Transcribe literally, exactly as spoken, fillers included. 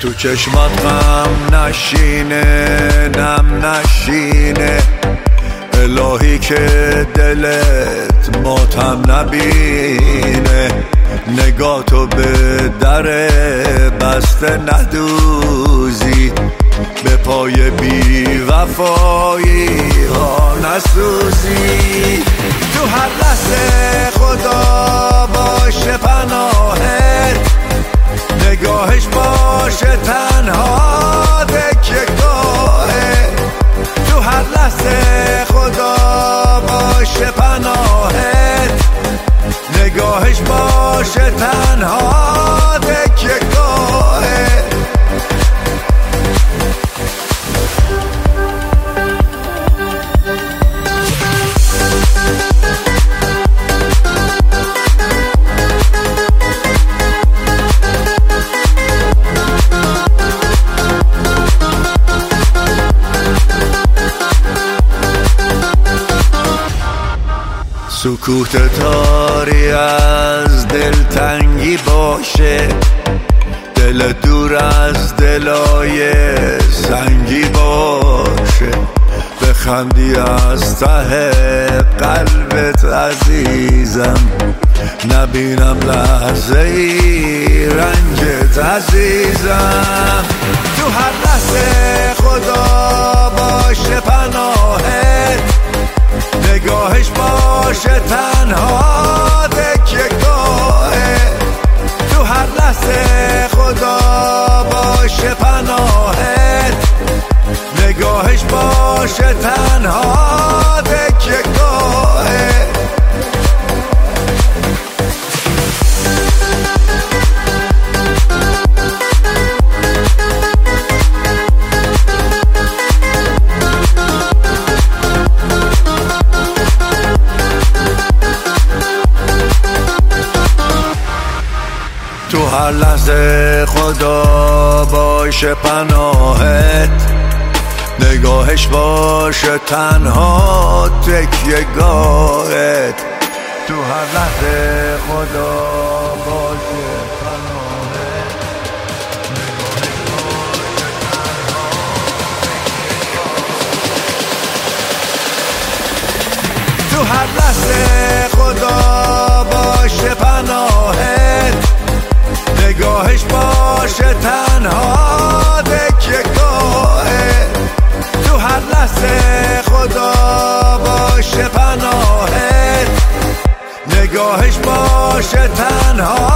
تو چشمات غم نشینه نم نشینه، الهی که دلت ماتم نبینه، نگاتو به در بسته ندوزی، به پای بی وفایی ها نسوزی. تو هر لحظه خدا باشه پناهت، نگاهش باشه تنها تکیه‌گاهه. تو هر لحظه خدا باشه پناهت، نگاهش باشه تنها تکیه‌گاهه. سکوت تاری از دلتنگی باشه، دل دور از دلای سنگی باشه، بخندی از ته قلبت عزیزم، نبینم لحظه ای رنجت عزیزم. تو هر لحظه خدا باشه پناهت، نگاهش باشه تنها تکیه‌گاهه. تو هر لحظه خدا باشه پناهت، نگاهش باشه تنها تکیه‌گاهه. تو هر لحظه خدا باشه پناهت، نگاهش باشه تنها تکیه‌گاهت. تو هر لحظه خدا باشه پناهت، نگاهش باشه تنها تکیه‌گاهت. تو هر لحظه خدا باشه پناهت، نگاهش باشه تنها تکیه‌گاهه. تو هر لحظه خدا باشه پناهت، نگاهش باشه تنها